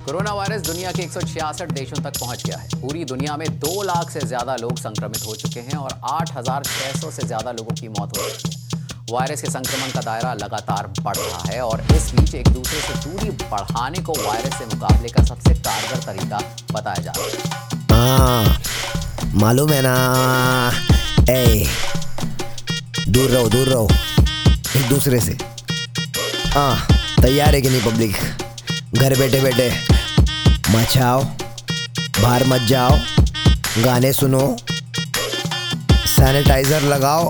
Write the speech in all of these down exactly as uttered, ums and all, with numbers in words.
Corona virus दुनिया के एक सौ छियासठ देशों तक पहुंच गया है। पूरी दुनिया में दो लाख से ज्यादा लोग संक्रमित हो चुके हैं और आठ हजार छह सौ से ज्यादा लोगों की मौत हो चुकी है। वायरस के संक्रमण का दायरा लगातार बढ़ रहा है और इस बीच एक दूसरे से दूरी बढ़ाने को वायरस से मुकाबले का सबसे कारगर तरीका बताया जा रहा है। हाँ, मालूम है ना। ए, दूर रहो दूर रहो एक दूसरे से। हाँ, तैयार है कि नहीं पब्लिक? घर बैठे बैठे मचाओ, बाहर मत जाओ, गाने सुनो, सैनिटाइजर लगाओ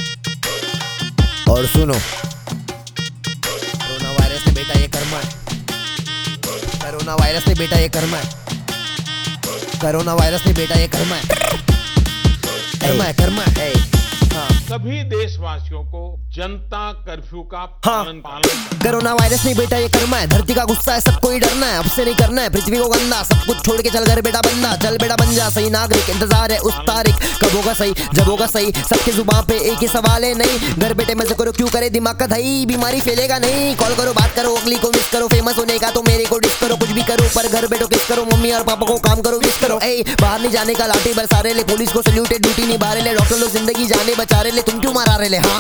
और सुनो। कोरोना वायरस ने बेटा ये कर्मा है। कोरोना वायरस ने बेटा ये कर्मा है। कोरोना वायरस ने बेटा ये कर्मा है। कर्मा है कर्मा है। हाँ। सभी देशवासियों को जनता कर्फ्यू का हाँ। पालन पालन कोरोना वायरस नहीं बेटा ये कर्मा है। धरती का गुस्सा है, सबको ही डरना है। अब से नहीं करना है पृथ्वी को गंदा। सब कुछ छोड़ के चल घर बेटा बंदा। चल बेटा बन जा सही नागरिक। इंतजार है उस तारीख कब होगा सही, जब होगा सही। सबके जुबान पे एक ही सवाल है नहीं, घर बेटे मजे करो क्यों करे दिमाग का दही। बीमारी फैलेगा नहीं। कॉल करो, बात करो, अगली को मिस करो। फेमस होने का तो मेरे को डिस करो। कुछ भी करो पर घर बैठो किस करो। मम्मी और पापा को काम करो विश करो। ए बाहर नहीं जाने का लाठी बरसा रहे ले। पुलिस को सल्यूट है, ड्यूटी निभा रहे ले। डॉक्टर लोग जिंदगी जाने बचा रहे ले। तुम क्यों मारा रहे ले? हाँ,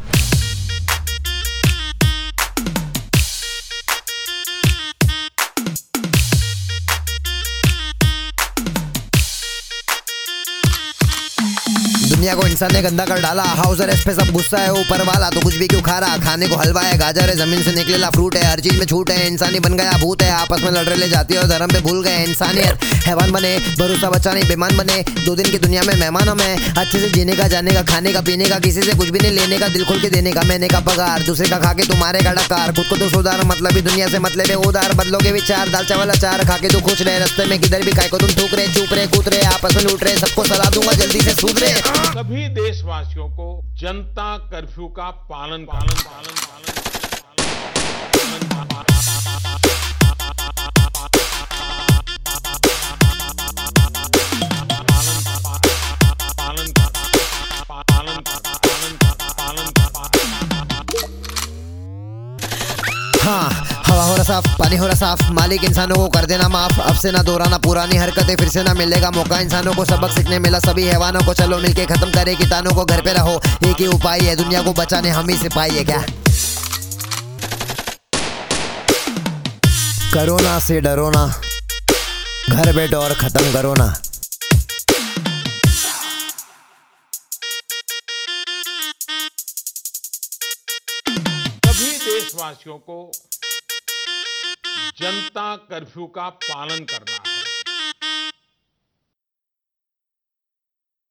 दुनिया को इंसान ने गंदा कर डाला। हाउस अरेस्ट पे सब गुस्सा है ऊपर वाला, तो कुछ भी क्यों खा रहा। खाने को हलवा है, गाजर है, जमीन से निकलेला फ्रूट है। हर चीज में छूट है। इंसानी बन गया भूत है। आपस में लड़ रहे ले जाती है और धर्म पे भूल गए। इंसानियत हैवान बने, भरोसा बचा नहीं बेमान बने। दो दिन की दुनिया में मेहमान हम हैं। अच्छे से जीने का, जाने का, खाने का, पीने का, किसी से कुछ भी नहीं लेने का, दिल खोल के देने का। मैंने का पगार दूसरे का खा के तुम्हारे का डकार। खुद को तो सुधार, मतलब ही दुनिया से मतलब है उधार। बदलोगे विचार, दाल चावल अचार खा के तो खुश रहे। रास्ते में किधर भी खाए को तुम थूक रहे, चूप रहे, कूद रहे, आपस में लूट रहे। सबको सलाह दूंगा जल्दी से सुधरे। सभी देशवासियों को जनता कर्फ्यू का पालन पालन पालन पालन हाँ, हवा हो रहा साफ, पानी हो रहा साफ। मालिक इंसानों को कर देना माफ। अब से ना दोहराना पुरानी हरकतें, फिर से ना मिलेगा मौका। इंसानों को सबक सीखने मिला सभी हैवानों को। चलो मिलके खत्म करे कीटाणु को। घर पे रहो, एक ही उपाय है दुनिया को बचाने, हम ही से पाइए क्या। कोरोना से डरो ना, घर बैठो और खत्म करो ना। सभी देशवासियों को जनता कर्फ्यू का पालन करना है।